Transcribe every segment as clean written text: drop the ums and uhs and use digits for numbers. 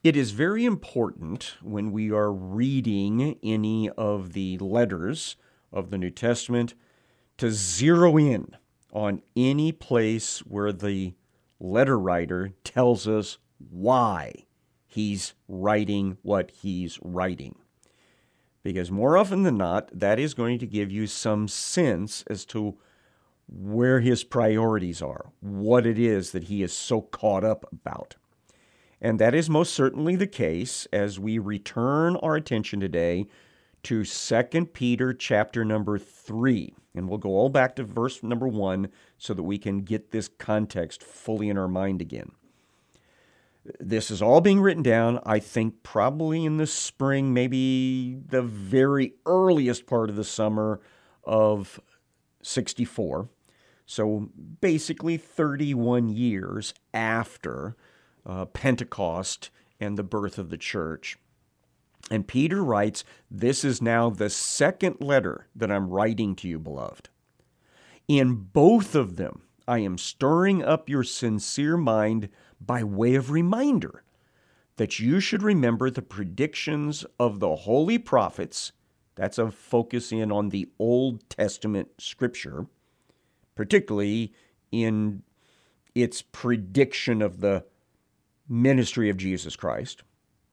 It is very important when we are reading any of the letters of the New Testament to zero in on any place where the letter writer tells us why he's writing what he's writing. Because more often than not, that is going to give you some sense as to where his priorities are, what it is that he is so caught up about. And that is most certainly the case as we return our attention today to 2 Peter chapter number 3. And we'll go all back to verse number 1 so that we can get this context fully in our mind again. This is all being written down, I think, probably in the spring, maybe the very earliest part of the summer of 64. So basically 31 years after Pentecost and the birth of the church. And Peter writes, "This is now the second letter that I'm writing to you, beloved. In both of them, I am stirring up your sincere mind by way of reminder that you should remember the predictions of the holy prophets." That's a focus in on the Old Testament scripture, particularly in its prediction of the ministry of Jesus Christ,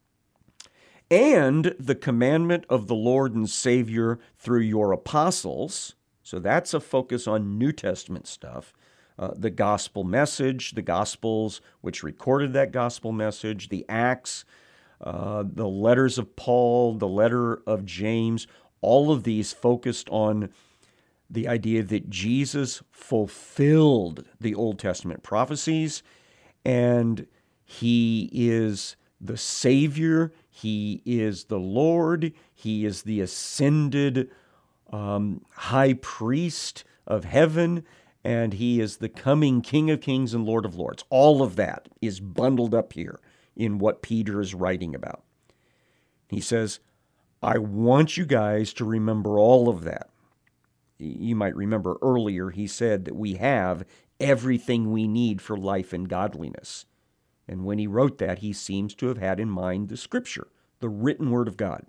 and the commandment of the Lord and Savior through your apostles. So that's a focus on New Testament stuff. The gospel message, the Gospels, which recorded that gospel message, the Acts, the letters of Paul, the letter of James, all of these focused on the idea that Jesus fulfilled the Old Testament prophecies, and he is the Savior, he is the Lord, he is the ascended high priest of heaven, and he is the coming King of Kings and Lord of Lords. All of that is bundled up here in what Peter is writing about. He says, I want you guys to remember all of that. You might remember earlier he said that we have everything we need for life and godliness. And when he wrote that, he seems to have had in mind the Scripture, the written Word of God.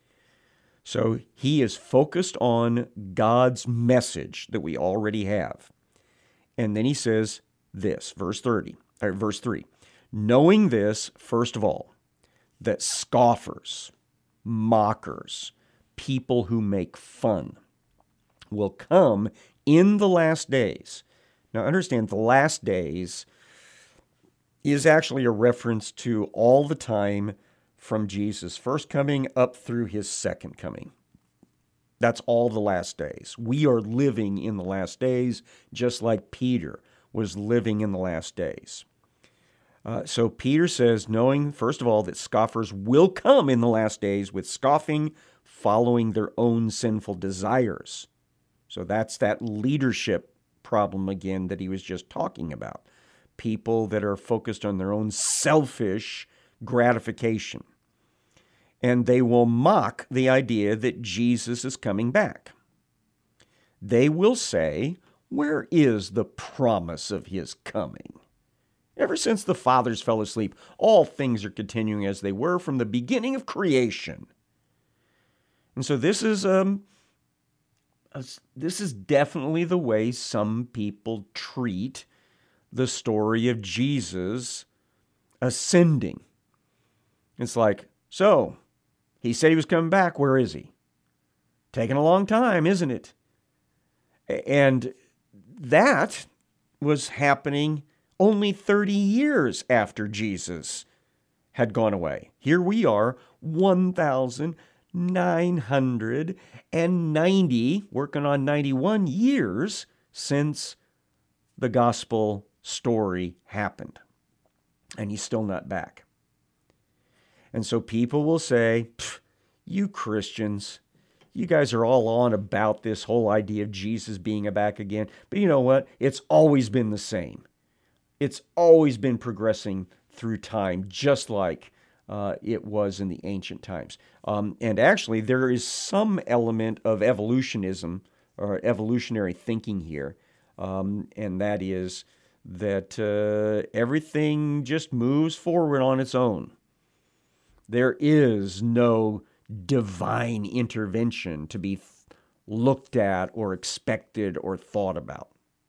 So he is focused on God's message that we already have. And then he says this, verse 3, knowing this, first of all, that scoffers, mockers, people who make fun will come in the last days. Now understand, the last days is actually a reference to all the time from Jesus' first coming up through his second coming. That's all the last days. We are living in the last days, just like Peter was living in the last days. So Peter says, knowing, first of all, that scoffers will come in the last days with scoffing, following their own sinful desires. So that's that leadership problem again that he was just talking about. People that are focused on their own selfish gratification. And they will mock the idea that Jesus is coming back. They will say, where is the promise of his coming? Ever since the fathers fell asleep, all things are continuing as they were from the beginning of creation. And so this is definitely the way some people treat the story of Jesus ascending. It's like, so, he said he was coming back. Where is he? Taking a long time, isn't it? And that was happening only 30 years after Jesus had gone away. Here we are, 1,990, working on 91 years since the gospel story happened. And he's still not back. And so people will say, you Christians, you guys are all on about this whole idea of Jesus being back again. But you know what? It's always been the same. It's always been progressing through time, just like it was in the ancient times. And actually, there is some element of evolutionism or evolutionary thinking here. And that is that everything just moves forward on its own. There is no divine intervention to be looked at or expected or thought about.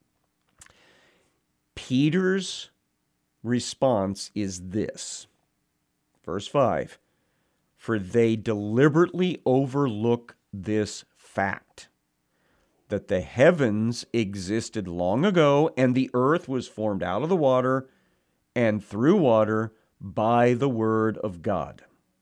Peter's response is this. Verse 5, for they deliberately overlook this fact, that the heavens existed long ago, and the earth was formed out of the water and through water by the word of God.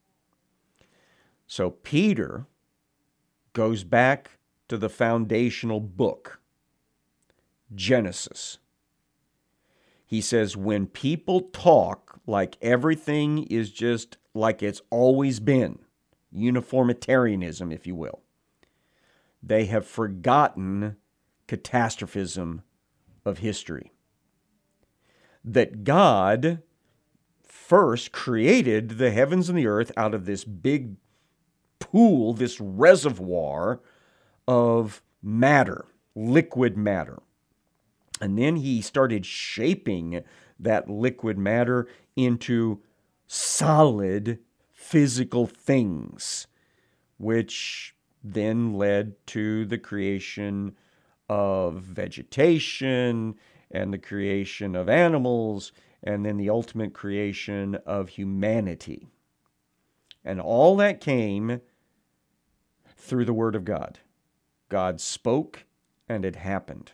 So Peter goes back to the foundational book, Genesis. He says, when people talk like everything is just like it's always been, uniformitarianism, if you will, they have forgotten catastrophism of history. That God first created the heavens and the earth out of this big pool, this reservoir of matter, liquid matter. And then he started shaping that liquid matter into solid physical things, which then led to the creation of vegetation and the creation of animals and then the ultimate creation of humanity. And all that came through the Word of God. God spoke and it happened.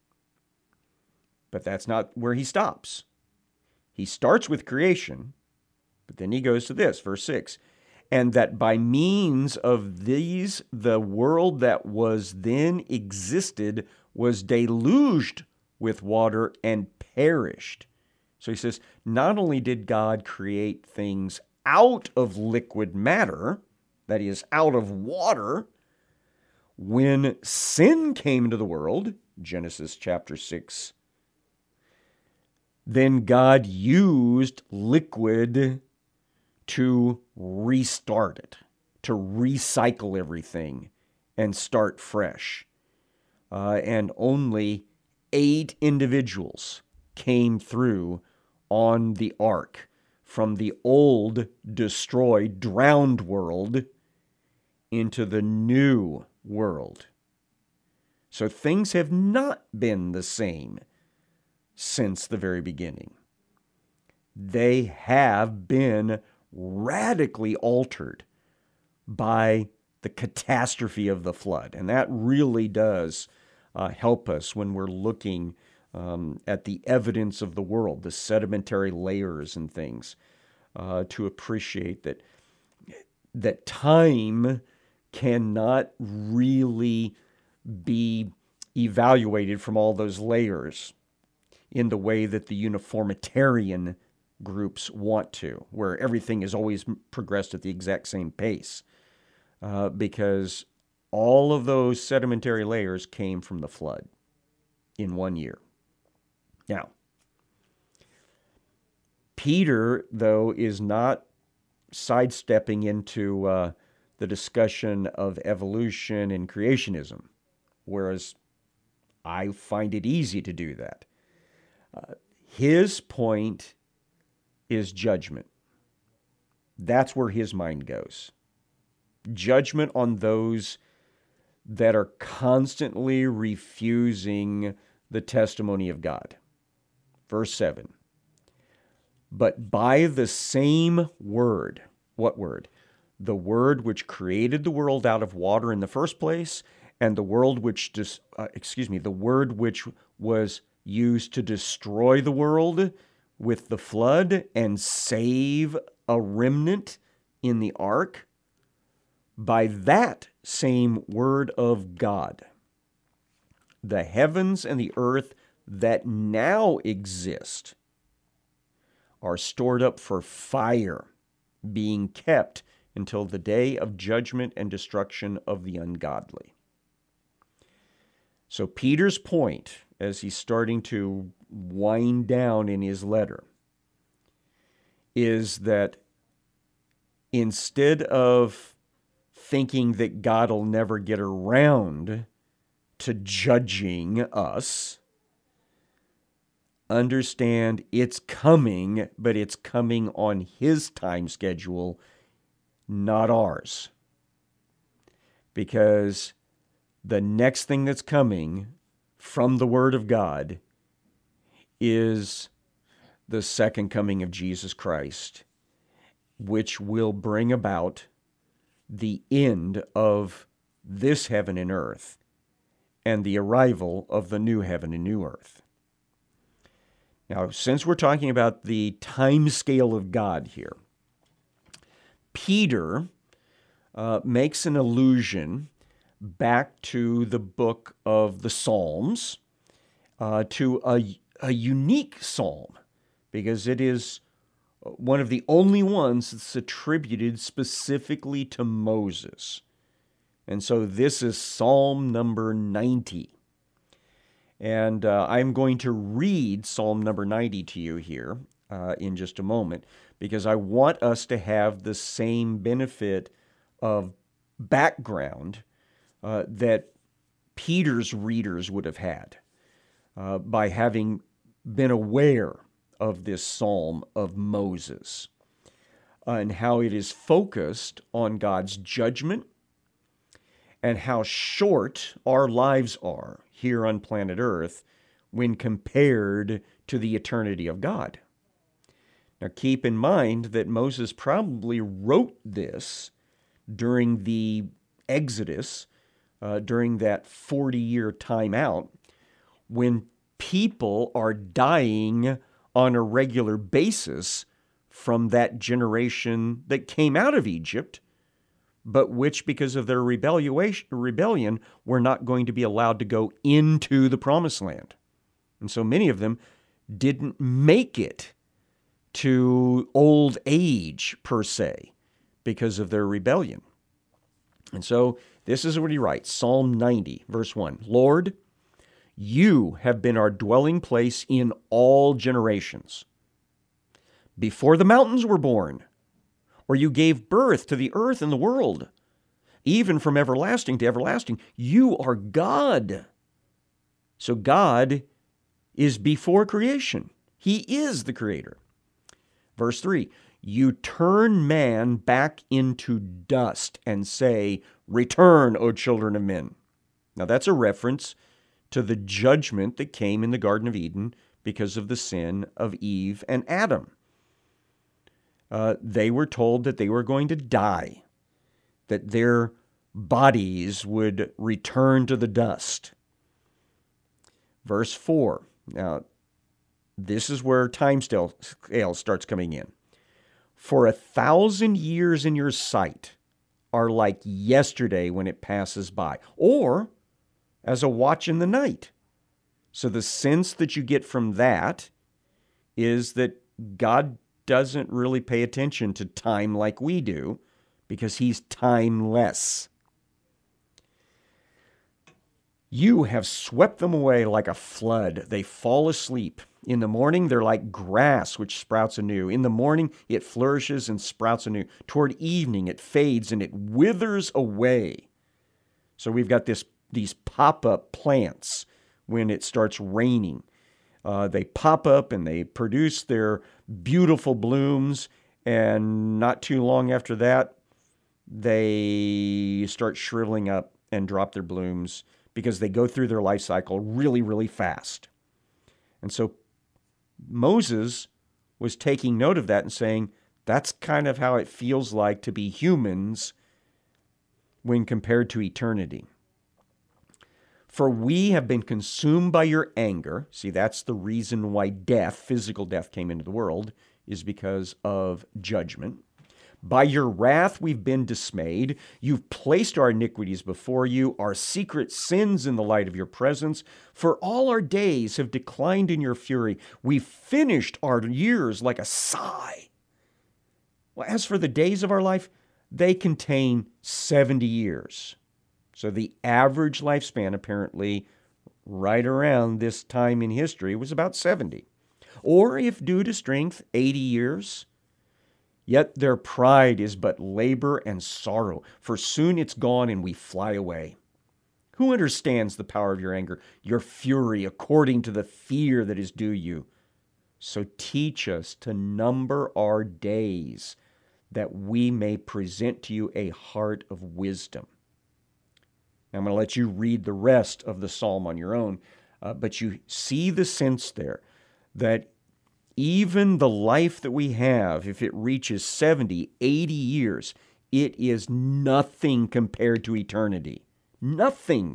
But that's not where he stops. He starts with creation, but then he goes to this, verse 6. And that by means of these, the world that was then existed was deluged with water and perished. So he says, not only did God create things out of liquid matter, that is, out of water, when sin came into the world, Genesis chapter 6, then God used liquid to restart it, to recycle everything and start fresh. And only 8 individuals came through on the ark from the old, destroyed, drowned world into the new world. So things have not been the same since the very beginning. They have been radically altered by the catastrophe of the flood. And that really does help us when we're looking at the evidence of the world, the sedimentary layers and things, to appreciate that time cannot really be evaluated from all those layers in the way that the uniformitarian groups want to, where everything has always progressed at the exact same pace, because all of those sedimentary layers came from the flood in 1 year. Now, Peter, though, is not sidestepping into the discussion of evolution and creationism, whereas I find it easy to do that. His point is judgment. That's where his mind goes. Judgment on those that are constantly refusing the testimony of God. Verse 7. But by the same word, what word? The word which created the world out of water in the first place, and the word which was used to destroy the world with the flood and save a remnant in the ark, by that same word of God, the heavens and the earth that now exist are stored up for fire, being kept until the day of judgment and destruction of the ungodly. So Peter's point, as he's starting to wind down in his letter, is that instead of thinking that God will never get around to judging us, understand it's coming, but it's coming on his time schedule, not ours. Because the next thing that's coming from the Word of God is the second coming of Jesus Christ, which will bring about the end of this heaven and earth and the arrival of the new heaven and new earth. Now, since we're talking about the time scale of God here, Peter makes an allusion back to the book of the Psalms, to a unique psalm, because it is one of the only ones that's attributed specifically to Moses. And so this is Psalm number 90. And I'm going to read Psalm number 90 to you here in just a moment, because I want us to have the same benefit of background that Peter's readers would have had by having been aware of this psalm of Moses and how it is focused on God's judgment and how short our lives are here on planet Earth when compared to the eternity of God. Now, keep in mind that Moses probably wrote this during the Exodus, during that 40-year timeout, when people are dying on a regular basis from that generation that came out of Egypt, but which, because of their rebellion, were not going to be allowed to go into the Promised Land. And so many of them didn't make it to old age, per se, because of their rebellion. And so this is what he writes, Psalm 90, verse 1. Lord, you have been our dwelling place in all generations. Before the mountains were born, or you gave birth to the earth and the world, even from everlasting to everlasting, you are God. So God is before creation. He is the creator. Verse 3, you turn man back into dust and say, return, O children of men. Now that's a reference to the judgment that came in the Garden of Eden because of the sin of Eve and Adam. They were told that they were going to die, that their bodies would return to the dust. Verse 4. Now, this is where time scale starts coming in. For 1,000 years in your sight are like yesterday when it passes by, or as a watch in the night. So the sense that you get from that is that God doesn't really pay attention to time like we do, because he's timeless. You have swept them away like a flood. They fall asleep. In the morning, they're like grass which sprouts anew. In the morning, it flourishes and sprouts anew. Toward evening, it fades and it withers away. So we've got these pop-up plants when it starts raining. They pop up and they produce their beautiful blooms, and not too long after that, they start shriveling up and drop their blooms because they go through their life cycle really, really fast. And so Moses was taking note of that and saying, that's kind of how it feels like to be humans when compared to eternity. For we have been consumed by your anger. See, that's the reason why death, physical death, came into the world, is because of judgment. By your wrath we've been dismayed. You've placed our iniquities before you, our secret sins in the light of your presence. For all our days have declined in your fury. We've finished our years like a sigh. Well, as for the days of our life, they contain 70 years. So the average lifespan, apparently, right around this time in history, was about 70. Or, if due to strength, 80 years. Yet their pride is but labor and sorrow, for soon it's gone and we fly away. Who understands the power of your anger, your fury, according to the fear that is due you? So teach us to number our days, that we may present to you a heart of wisdom. Now, I'm going to let you read the rest of the psalm on your own, but you see the sense there that even the life that we have, if it reaches 70, 80 years, it is nothing compared to eternity. Nothing.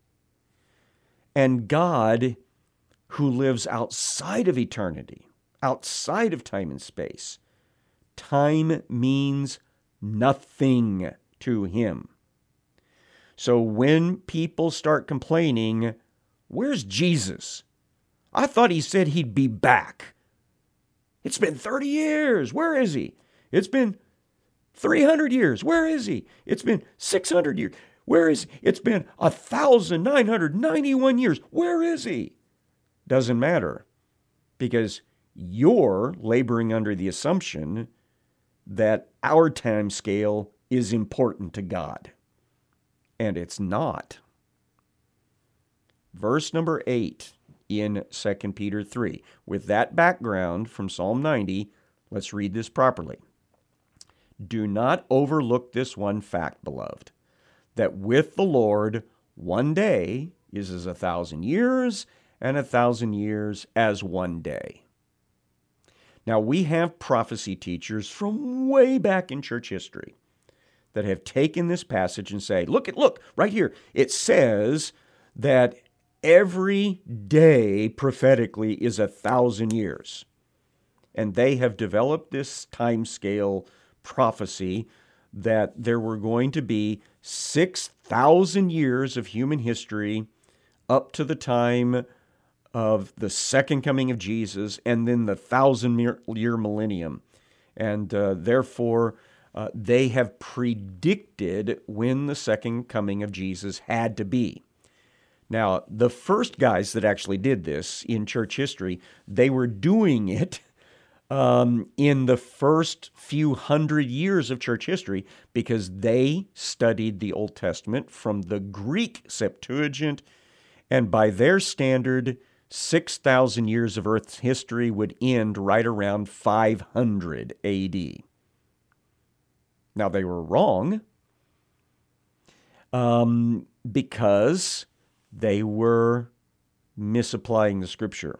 And God, who lives outside of eternity, outside of time and space, time means nothing to him. So when people start complaining, where's Jesus? I thought he said he'd be back. It's been 30 years. Where is he? It's been 300 years. Where is he? It's been 600 years. Where is he? It's been 1,991 years. Where is he? Doesn't matter, because you're laboring under the assumption that our time scale is important to God. And it's not. Verse number 8 in 2 Peter 3. With that background from Psalm 90, let's read this properly. Do not overlook this one fact, beloved, that with the Lord 1 day is as 1,000 years, and 1,000 years as 1 day. Now, we have prophecy teachers from way back in church history that have taken this passage and say, look, right here. It says that every day prophetically is 1,000 years. And they have developed this time scale prophecy that there were going to be 6,000 years of human history up to the time of the second coming of Jesus, and then the 1,000-year millennium. And therefore, they have predicted when the second coming of Jesus had to be. Now, the first guys that actually did this in church history, they were doing it in the first few hundred years of church history because they studied the Old Testament from the Greek Septuagint, and by their standard, 6,000 years of Earth's history would end right around 500 A.D. Now, they were wrong because they were misapplying the Scripture.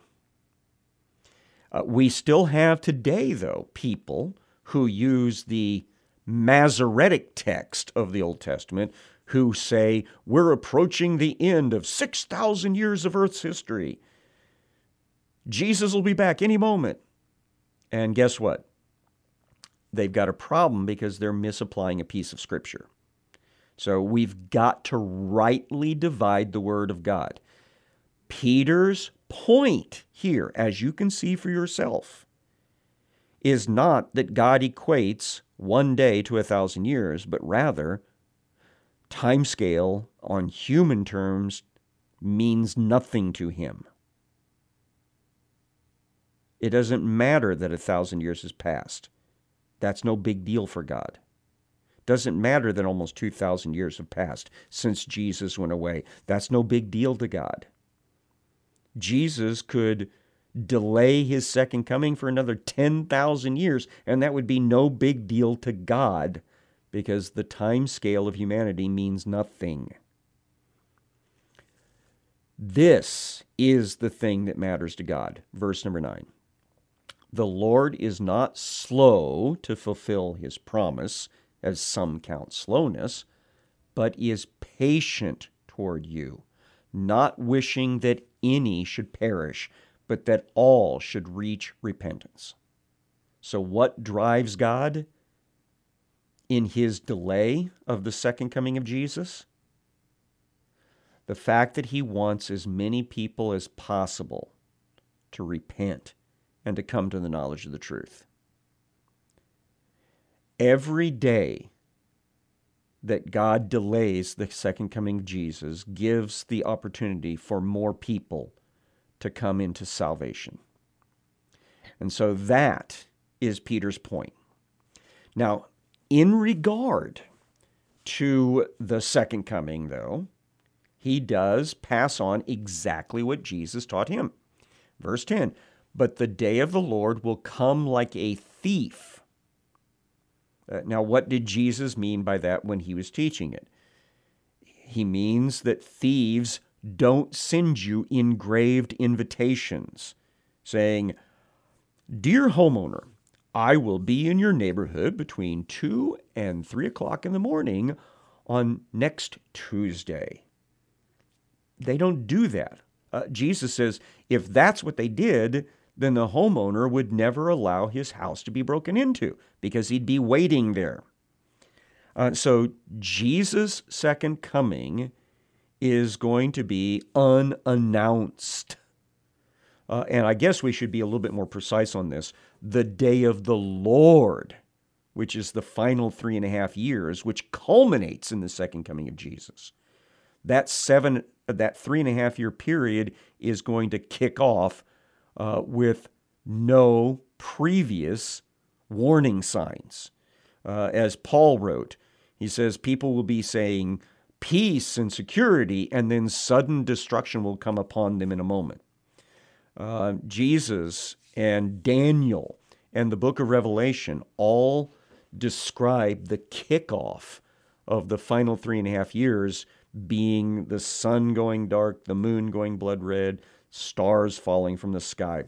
We still have today, though, people who use the Masoretic text of the Old Testament who say, we're approaching the end of 6,000 years of Earth's history. Jesus will be back any moment. And guess what? They've got a problem because they're misapplying a piece of Scripture. So we've got to rightly divide the Word of God. Peter's point here, as you can see for yourself, is not that God equates 1 day to 1,000 years, but rather time scale on human terms means nothing to him. It doesn't matter that 1,000 years has passed. That's no big deal for God. Doesn't matter that almost 2,000 years have passed since Jesus went away. That's no big deal to God. Jesus could delay his second coming for another 10,000 years, and that would be no big deal to God because the time scale of humanity means nothing. This is the thing that matters to God. Verse number 9. The Lord is not slow to fulfill his promise, as some count slowness, but is patient toward you, not wishing that any should perish, but that all should reach repentance. So what drives God in his delay of the second coming of Jesus? The fact that he wants as many people as possible to repent and to come to the knowledge of the truth. Every day that God delays the second coming of Jesus gives the opportunity for more people to come into salvation. And so that is Peter's point. Now, in regard to the second coming, though, he does pass on exactly what Jesus taught him. Verse 10, but the day of the Lord will come like a thief. Now, what did Jesus mean by that when he was teaching it? He means that thieves don't send you engraved invitations saying, "Dear homeowner, I will be in your neighborhood between 2 and 3 o'clock in the morning on next Tuesday." They don't do that. Jesus says if that's what they did, then the homeowner would never allow his house to be broken into because he'd be waiting there. So Jesus' second coming is going to be unannounced. And I guess we should be a little bit more precise on this. The day of the Lord, which is the final 3.5 years, which culminates in the second coming of Jesus. That 3.5 year period is going to kick off with no previous warning signs. As Paul wrote, he says people will be saying peace and security, and then sudden destruction will come upon them in a moment. Jesus and Daniel and the book of Revelation all describe the kickoff of the final 3.5 years being the sun going dark, the moon going blood red, stars falling from the sky.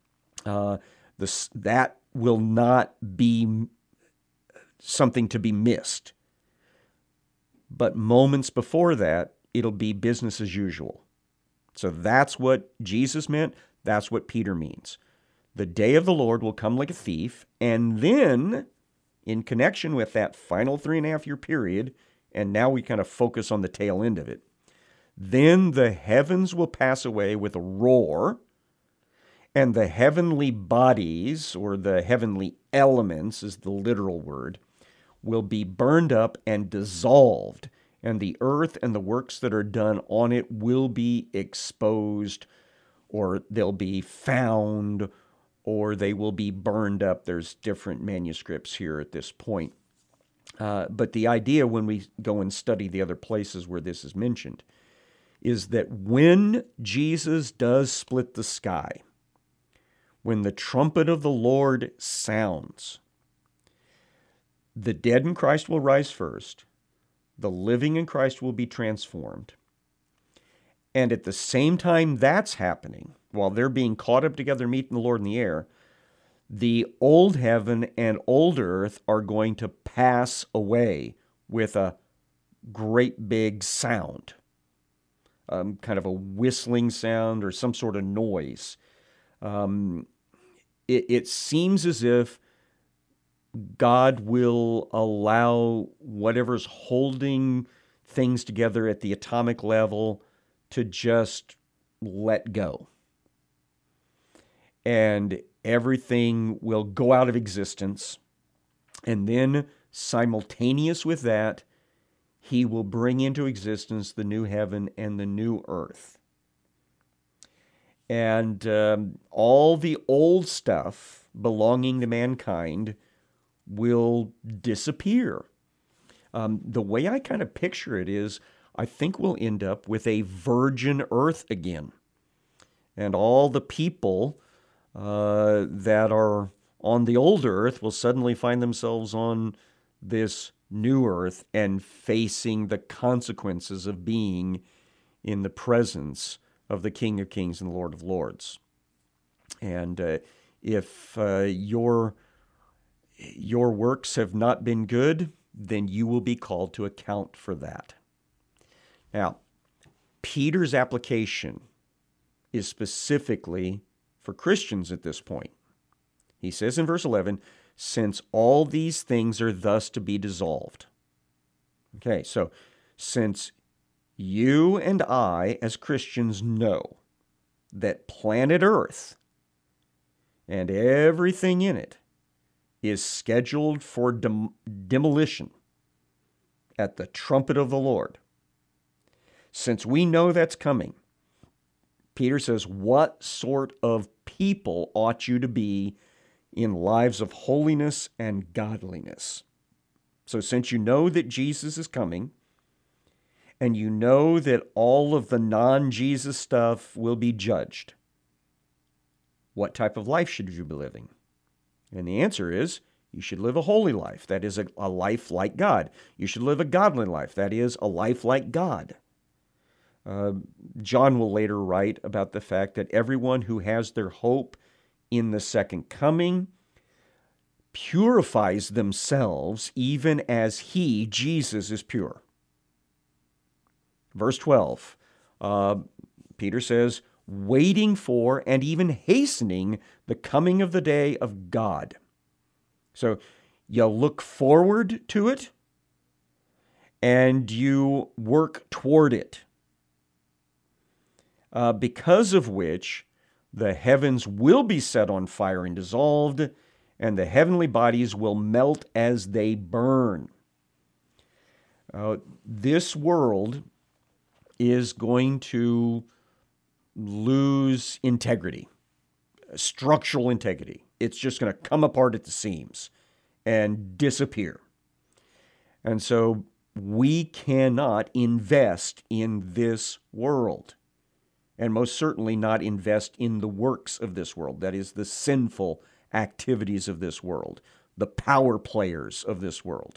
That will not be something to be missed. But moments before that, it'll be business as usual. So that's what Jesus meant. That's what Peter means. The day of the Lord will come like a thief, and then, in connection with that final 3.5 year period, and now we kind of focus on the tail end of it, then the heavens will pass away with a roar, and the heavenly bodies, or the heavenly elements is the literal word, will be burned up and dissolved, and the earth and the works that are done on it will be exposed, or they'll be found, or they will be burned up. There's different manuscripts here at this point. But the idea when we go and study the other places where this is mentioned is that when Jesus does split the sky, when the trumpet of the Lord sounds, the dead in Christ will rise first, the living in Christ will be transformed, and at the same time that's happening, while they're being caught up together meeting the Lord in the air, the old heaven and old earth are going to pass away with a great big sound, kind of a whistling sound or some sort of noise. It seems as if God will allow whatever's holding things together at the atomic level to just let go. And everything will go out of existence. And then simultaneous with that, he will bring into existence the new heaven and the new earth. And all the old stuff belonging to mankind will disappear. The way I kind of picture it is, I think we'll end up with a virgin earth again. And all the people that are on the old earth will suddenly find themselves on this new earth and facing the consequences of being in the presence of the King of Kings and the Lord of Lords. And if your works have not been good, then you will be called to account for that. Now, Peter's application is specifically for Christians at this point. He says in verse 11, since all these things are thus to be dissolved. Okay, so since you and I as Christians know that planet Earth and everything in it is scheduled for demolition at the trumpet of the Lord, since we know that's coming, Peter says, what sort of people ought you to be in lives of holiness and godliness? So since you know that Jesus is coming, and you know that all of the non-Jesus stuff will be judged, what type of life should you be living? And the answer is, You should live a holy life. That is a life like God. You should live a godly life. That is a life like God. John will later write about the fact that everyone who has their hope in the second coming purifies themselves even as he, Jesus, is pure. Verse 12, Peter says, waiting for and even hastening the coming of the day of God. So you look forward to it and you work toward it. Because of which the heavens will be set on fire and dissolved, and the heavenly bodies will melt as they burn. This world is going to lose integrity, structural integrity. It's just going to come apart at the seams and disappear. And so we cannot invest in this world, and most certainly not invest in the works of this world. That is, the sinful activities of this world, the power players of this world.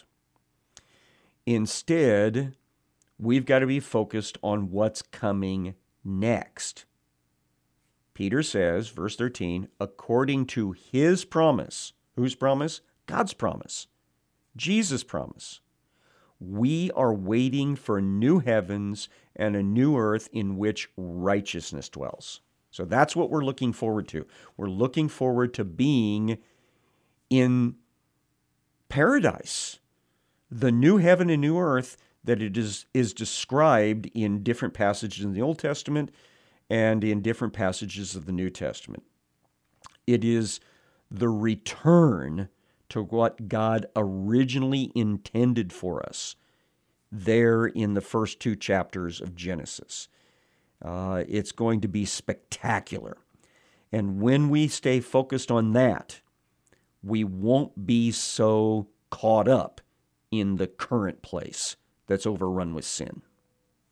Instead, we've got to be focused on what's coming next. Peter says, verse 13, according to his promise. Whose promise? God's promise. Jesus' promise. We are waiting for new heavens and a new earth in which righteousness dwells. So that's what we're looking forward to. We're looking forward to being in paradise, the new heaven and new earth that it is described in different passages in the Old Testament and in different passages of the New Testament. It is the return to what God originally intended for us there in the first 2 chapters of Genesis. It's going to be spectacular. And when we stay focused on that, we won't be so caught up in the current place that's overrun with sin.